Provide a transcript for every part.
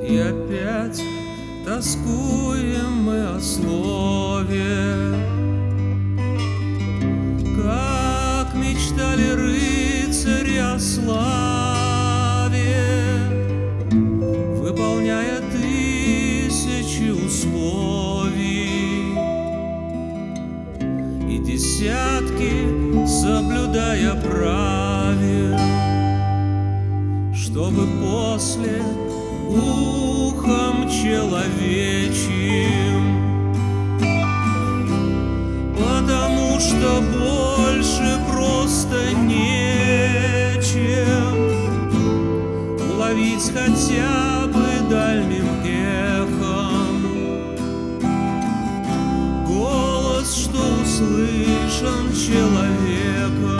И опять тоскуем мы о слове, как мечтали рыцари о славе, выполняя тысячи условий и десятки соблюдая правил, чтобы после ухом человечьим, потому что больше просто нечем уловить хотя бы дальним эхом голос, что услышан человеком.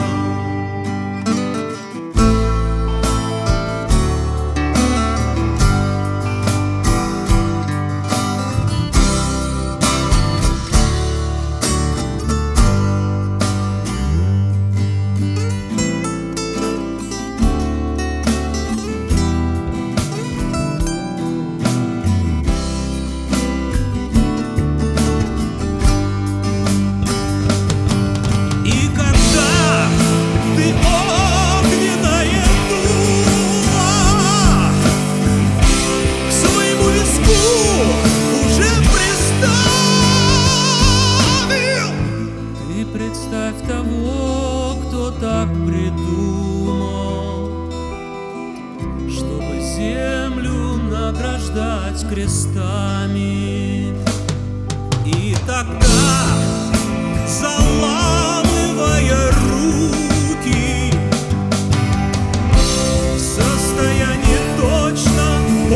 Представь того, кто так придумал, чтобы землю награждать крестами. И тогда, заламывая руки, в состоянии точно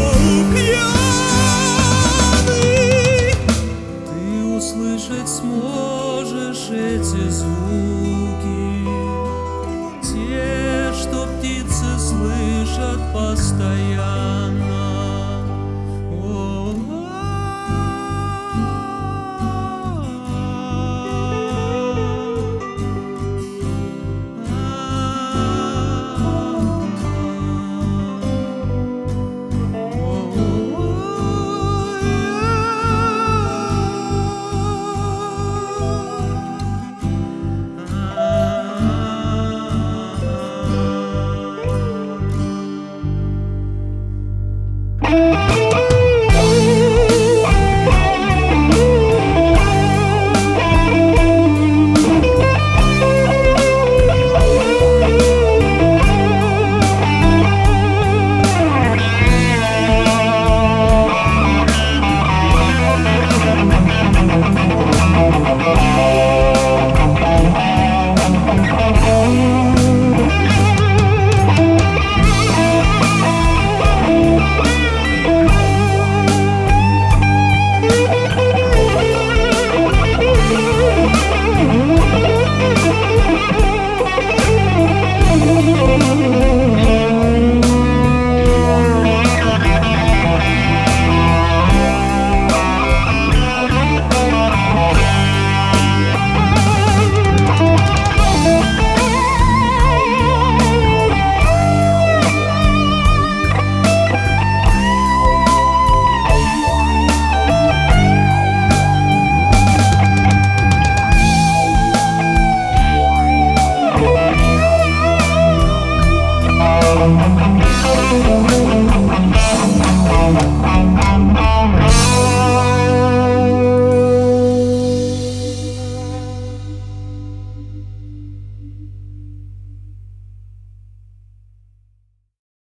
полупьяный, ты услышать сможешь эти звуки, те, что птицы слышат постоянно.